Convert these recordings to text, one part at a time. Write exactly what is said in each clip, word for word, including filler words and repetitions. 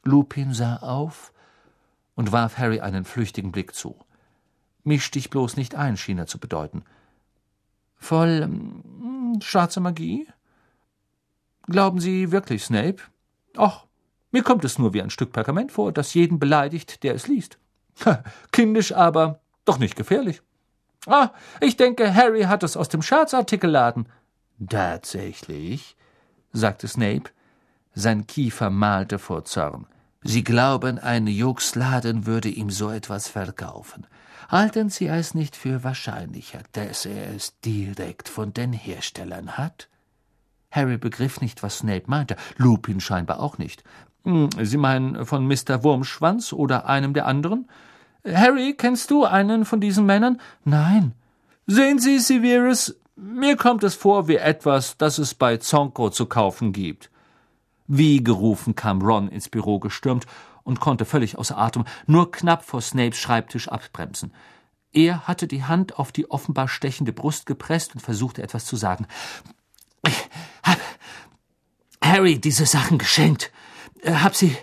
Lupin sah auf und warf Harry einen flüchtigen Blick zu. »Misch dich bloß nicht ein«, schien er zu bedeuten. »Voll ähm, schwarzer Magie? Glauben Sie wirklich, Snape? Ach, mir kommt es nur wie ein Stück Pergament vor, das jeden beleidigt, der es liest. Kindisch, aber doch nicht gefährlich. Ah, ich denke, Harry hat es aus dem Scherzartikelladen.« »Tatsächlich?«, sagte Snape. Sein Kiefer malte vor Zorn. »Sie glauben, ein Juxladen würde ihm so etwas verkaufen. Halten Sie es nicht für wahrscheinlicher, dass er es direkt von den Herstellern hat?« Harry begriff nicht, was Snape meinte, Lupin scheinbar auch nicht. »Sie meinen von Mister Wurmschwanz oder einem der anderen? Harry, kennst du einen von diesen Männern?« »Nein.« »Sehen Sie, Severus, mir kommt es vor wie etwas, das es bei Zonko zu kaufen gibt.« Wie gerufen kam Ron ins Büro gestürmt und konnte völlig außer Atem nur knapp vor Snapes Schreibtisch abbremsen. Er hatte die Hand auf die offenbar stechende Brust gepresst und versuchte etwas zu sagen. »Ich hab Harry diese Sachen geschenkt. Hab sie,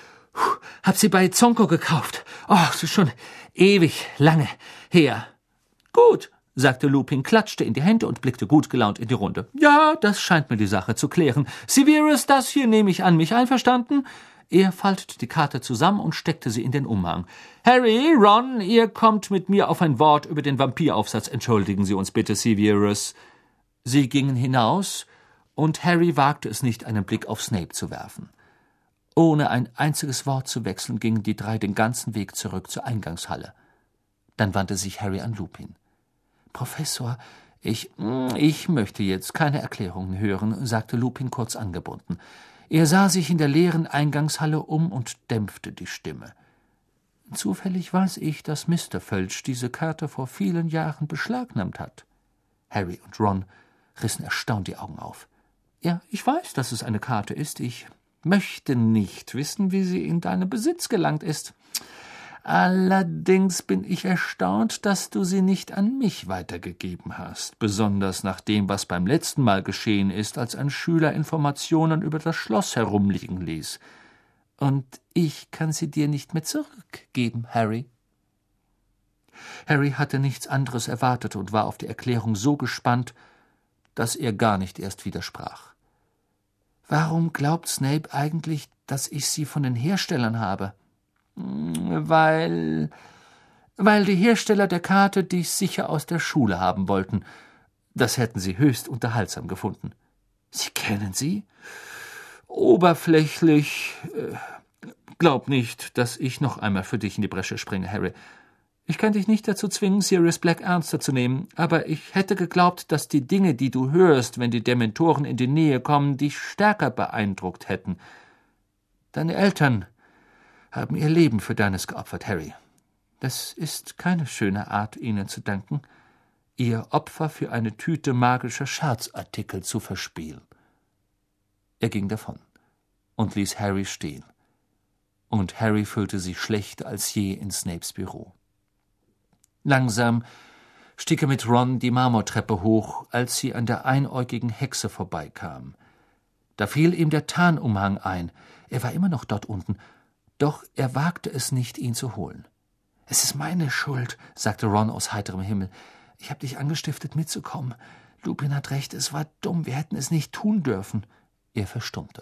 hab sie bei Zonko gekauft. Oh, das ist schon ewig lange her.« »Gut«, sagte Lupin, klatschte in die Hände und blickte gut gelaunt in die Runde. »Ja, das scheint mir die Sache zu klären. Severus, das hier nehme ich an mich, einverstanden?« Er faltete die Karte zusammen und steckte sie in den Umhang. »Harry, Ron, ihr kommt mit mir auf ein Wort über den Vampiraufsatz. Entschuldigen Sie uns bitte, Severus.« Sie gingen hinaus, und Harry wagte es nicht, einen Blick auf Snape zu werfen. Ohne ein einziges Wort zu wechseln, gingen die drei den ganzen Weg zurück zur Eingangshalle. Dann wandte sich Harry an Lupin. »Professor, ich, ich möchte jetzt keine Erklärungen hören«, sagte Lupin kurz angebunden. Er sah sich in der leeren Eingangshalle um und dämpfte die Stimme. »Zufällig weiß ich, dass Mister Filch diese Karte vor vielen Jahren beschlagnahmt hat.« Harry und Ron rissen erstaunt die Augen auf. »Ja, ich weiß, dass es eine Karte ist. Ich möchte nicht wissen, wie sie in deinen Besitz gelangt ist. Allerdings bin ich erstaunt, dass du sie nicht an mich weitergegeben hast, besonders nach dem, was beim letzten Mal geschehen ist, als ein Schüler Informationen über das Schloss herumliegen ließ. Und ich kann sie dir nicht mehr zurückgeben, Harry.« Harry hatte nichts anderes erwartet und war auf die Erklärung so gespannt, dass er gar nicht erst widersprach. »Warum glaubt Snape eigentlich, dass ich sie von den Herstellern habe?« »Weil, weil die Hersteller der Karte dich sicher aus der Schule haben wollten. Das hätten sie höchst unterhaltsam gefunden.« »Sie kennen sie?« »Oberflächlich. Glaub nicht, dass ich noch einmal für dich in die Bresche springe, Harry. Ich kann dich nicht dazu zwingen, Sirius Black ernster zu nehmen, aber ich hätte geglaubt, dass die Dinge, die du hörst, wenn die Dementoren in die Nähe kommen, dich stärker beeindruckt hätten. Deine Eltern haben ihr Leben für deines geopfert, Harry. Das ist keine schöne Art, ihnen zu danken, ihr Opfer für eine Tüte magischer Scherzartikel zu verspielen.« Er ging davon und ließ Harry stehen. Und Harry fühlte sich schlechter als je in Snapes Büro. Langsam stieg er mit Ron die Marmortreppe hoch, als sie an der einäugigen Hexe vorbeikamen. Da fiel ihm der Tarnumhang ein. Er war immer noch dort unten, doch er wagte es nicht, ihn zu holen. »Es ist meine Schuld«, sagte Ron aus heiterem Himmel. »Ich habe dich angestiftet, mitzukommen. Lupin hat recht, es war dumm, wir hätten es nicht tun dürfen.« Er verstummte.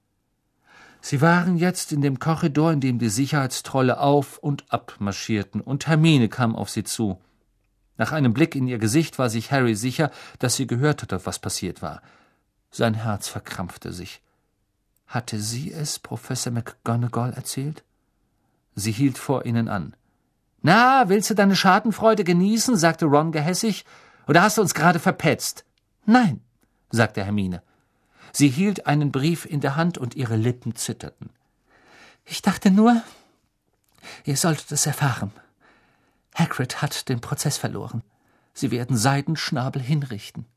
Sie waren jetzt in dem Korridor, in dem die Sicherheitstrolle auf- und abmarschierten, und Hermine kam auf sie zu. Nach einem Blick in ihr Gesicht war sich Harry sicher, dass sie gehört hatte, was passiert war. Sein Herz verkrampfte sich. Hatte sie es Professor McGonagall erzählt? Sie hielt vor ihnen an. »Na, willst du deine Schadenfreude genießen?« sagte Ron gehässig. »Oder hast du uns gerade verpetzt?« »Nein«, sagte Hermine. Sie hielt einen Brief in der Hand und ihre Lippen zitterten. »Ich dachte nur, ihr solltet es erfahren. Hagrid hat den Prozess verloren. Sie werden Seidenschnabel hinrichten.«